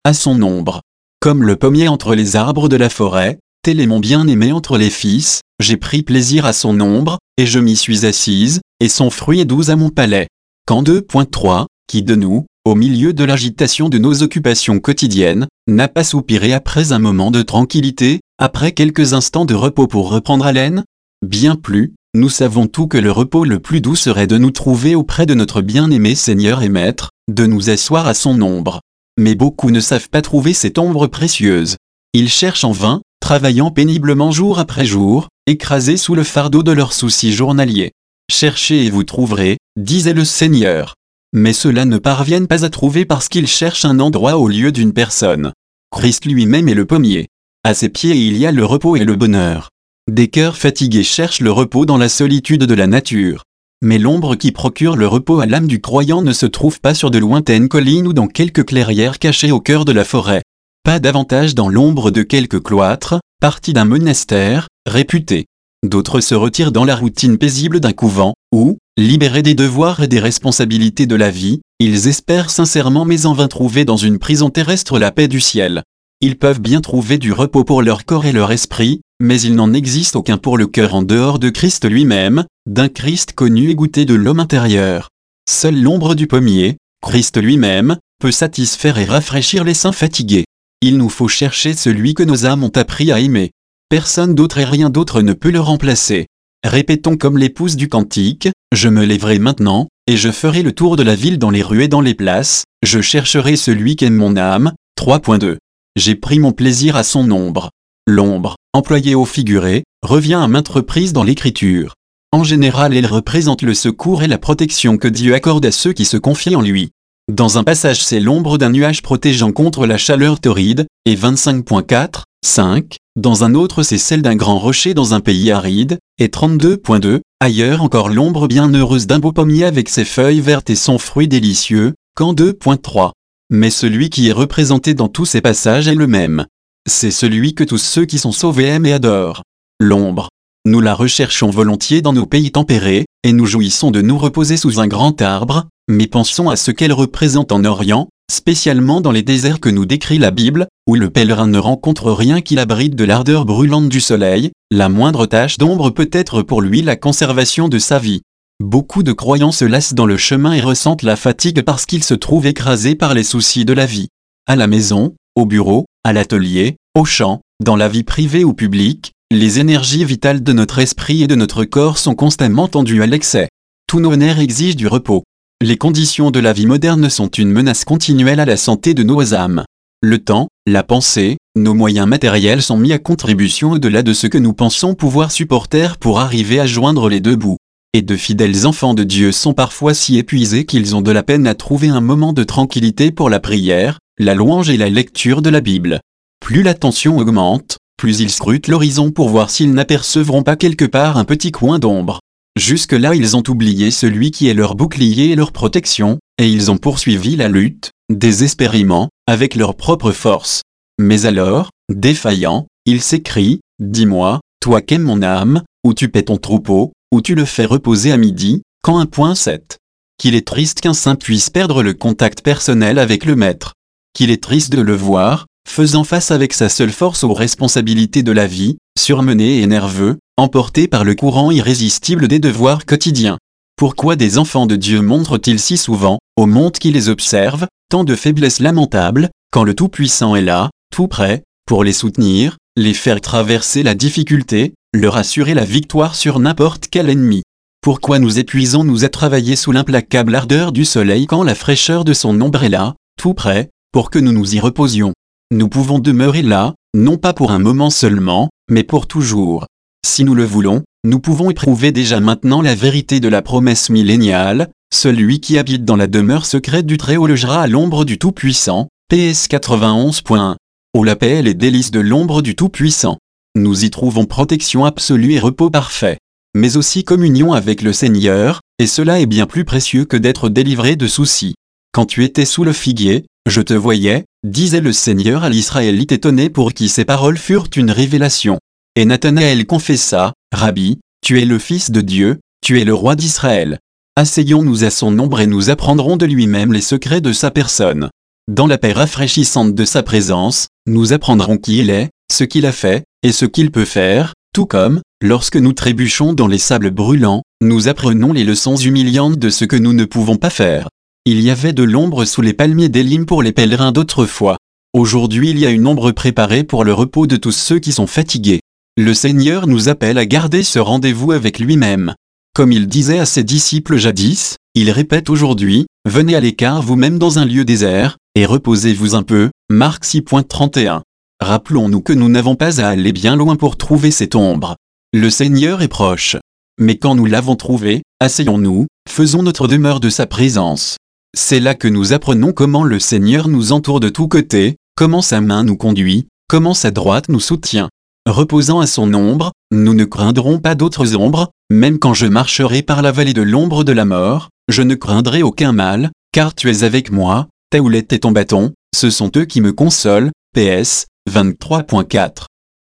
à son ombre. Comme le pommier entre les arbres de la forêt, tel est mon bien-aimé entre les fils, j'ai pris plaisir à son ombre, et je m'y suis assise, et son fruit est doux à mon palais. Quand 2.3, qui de nous, au milieu de l'agitation de nos occupations quotidiennes, n'a pas soupiré après un moment de tranquillité, après quelques instants de repos pour reprendre haleine? Bien plus, nous savons tous que le repos le plus doux serait de nous trouver auprès de notre bien-aimé Seigneur et Maître, de nous asseoir à son ombre. Mais beaucoup ne savent pas trouver cette ombre précieuse. Ils cherchent en vain, travaillant péniblement jour après jour, écrasés sous le fardeau de leurs soucis journaliers. Cherchez et vous trouverez, disait le Seigneur. Mais ceux-là ne parviennent pas à trouver parce qu'ils cherchent un endroit au lieu d'une personne. Christ lui-même est le pommier. À ses pieds il y a le repos et le bonheur. Des cœurs fatigués cherchent le repos dans la solitude de la nature. Mais l'ombre qui procure le repos à l'âme du croyant ne se trouve pas sur de lointaines collines ou dans quelques clairières cachées au cœur de la forêt. Pas davantage dans l'ombre de quelques cloîtres, partis d'un monastère, réputé. D'autres se retirent dans la routine paisible d'un couvent, où, libérés des devoirs et des responsabilités de la vie, ils espèrent sincèrement mais en vain trouver dans une prison terrestre la paix du ciel. Ils peuvent bien trouver du repos pour leur corps et leur esprit, mais il n'en existe aucun pour le cœur en dehors de Christ lui-même, d'un Christ connu et goûté de l'homme intérieur. Seule l'ombre du pommier, Christ lui-même, peut satisfaire et rafraîchir les saints fatigués. Il nous faut chercher celui que nos âmes ont appris à aimer. Personne d'autre et rien d'autre ne peut le remplacer. Répétons comme l'épouse du cantique, je me lèverai maintenant, et je ferai le tour de la ville dans les rues et dans les places, je chercherai celui qu'aime mon âme. 3.2. J'ai pris mon plaisir à son ombre. L'ombre, employée au figuré, revient à maintes reprises dans l'Écriture. En général, elle représente le secours et la protection que Dieu accorde à ceux qui se confient en lui. Dans un passage, c'est l'ombre d'un nuage protégeant contre la chaleur torride, et 25.4, 5. Dans un autre, c'est celle d'un grand rocher dans un pays aride, et 32.2. Ailleurs encore l'ombre bienheureuse d'un beau pommier avec ses feuilles vertes et son fruit délicieux, quand 2.3. Mais celui qui est représenté dans tous ces passages est le même. C'est celui que tous ceux qui sont sauvés aiment et adorent. L'ombre. Nous la recherchons volontiers dans nos pays tempérés, et nous jouissons de nous reposer sous un grand arbre, mais pensons à ce qu'elle représente en Orient, spécialement dans les déserts que nous décrit la Bible, où le pèlerin ne rencontre rien qui l'abrite de l'ardeur brûlante du soleil, la moindre tache d'ombre peut être pour lui la conservation de sa vie. Beaucoup de croyants se lassent dans le chemin et ressentent la fatigue parce qu'ils se trouvent écrasés par les soucis de la vie. À la maison, au bureau, à l'atelier, au champ, dans la vie privée ou publique, les énergies vitales de notre esprit et de notre corps sont constamment tendues à l'excès. Tous nos nerfs exigent du repos. Les conditions de la vie moderne sont une menace continuelle à la santé de nos âmes. Le temps, la pensée, nos moyens matériels sont mis à contribution au-delà de ce que nous pensons pouvoir supporter pour arriver à joindre les deux bouts. Et de fidèles enfants de Dieu sont parfois si épuisés qu'ils ont de la peine à trouver un moment de tranquillité pour la prière, la louange et la lecture de la Bible. Plus la tension augmente, plus ils scrutent l'horizon pour voir s'ils n'apercevront pas quelque part un petit coin d'ombre. Jusque-là ils ont oublié celui qui est leur bouclier et leur protection, et ils ont poursuivi la lutte, désespérément, avec leur propre force. Mais alors, défaillants, ils s'écrient, « Dis-moi, toi qu'aime mon âme, où tu paies ton troupeau, où tu le fais reposer à midi, quand 1.7. Qu'il est triste qu'un saint puisse perdre le contact personnel avec le Maître. Qu'il est triste de le voir, faisant face avec sa seule force aux responsabilités de la vie, surmené et nerveux, emporté par le courant irrésistible des devoirs quotidiens. Pourquoi des enfants de Dieu montrent-ils si souvent, au monde qui les observe, tant de faiblesses lamentables, quand le Tout-Puissant est là, tout prêt, pour les soutenir, les faire traverser la difficulté, leur assurer la victoire sur n'importe quel ennemi? Pourquoi nous épuisons-nous à travailler sous l'implacable ardeur du soleil quand la fraîcheur de son ombre est là, tout près, pour que nous nous y reposions? Nous pouvons demeurer là, non pas pour un moment seulement, mais pour toujours. Si nous le voulons, nous pouvons éprouver déjà maintenant la vérité de la promesse milléniale, celui qui habite dans la demeure secrète du Très-Haut logera à l'ombre du Tout-Puissant, PS 91.1. Ô la paix et les délices de l'ombre du Tout-Puissant. Nous y trouvons protection absolue et repos parfait. Mais aussi communion avec le Seigneur, et cela est bien plus précieux que d'être délivré de soucis. Quand tu étais sous le figuier, je te voyais, disait le Seigneur à l'Israélite étonné pour qui ces paroles furent une révélation. Et Nathanaël confessa, Rabbi, tu es le Fils de Dieu, tu es le roi d'Israël. Asseyons-nous à son ombre et nous apprendrons de lui-même les secrets de sa personne. Dans la paix rafraîchissante de sa présence, nous apprendrons qui il est, ce qu'il a fait, et ce qu'il peut faire, tout comme, lorsque nous trébuchons dans les sables brûlants, nous apprenons les leçons humiliantes de ce que nous ne pouvons pas faire. Il y avait de l'ombre sous les palmiers d'Élim pour les pèlerins d'autrefois. Aujourd'hui il y a une ombre préparée pour le repos de tous ceux qui sont fatigués. Le Seigneur nous appelle à garder ce rendez-vous avec lui-même. Comme il disait à ses disciples jadis, il répète aujourd'hui, « Venez à l'écart vous-même dans un lieu désert, et reposez-vous un peu » Marc 6.31. Rappelons-nous que nous n'avons pas à aller bien loin pour trouver cette ombre. Le Seigneur est proche. Mais quand nous l'avons trouvé, asseyons-nous, faisons notre demeure de sa présence. C'est là que nous apprenons comment le Seigneur nous entoure de tous côtés, comment sa main nous conduit, comment sa droite nous soutient. Reposant à son ombre, nous ne craindrons pas d'autres ombres, même quand je marcherai par la vallée de l'ombre de la mort, je ne craindrai aucun mal, car tu es avec moi, ta houlette et ton bâton, ce sont eux qui me consolent. PS 23.4.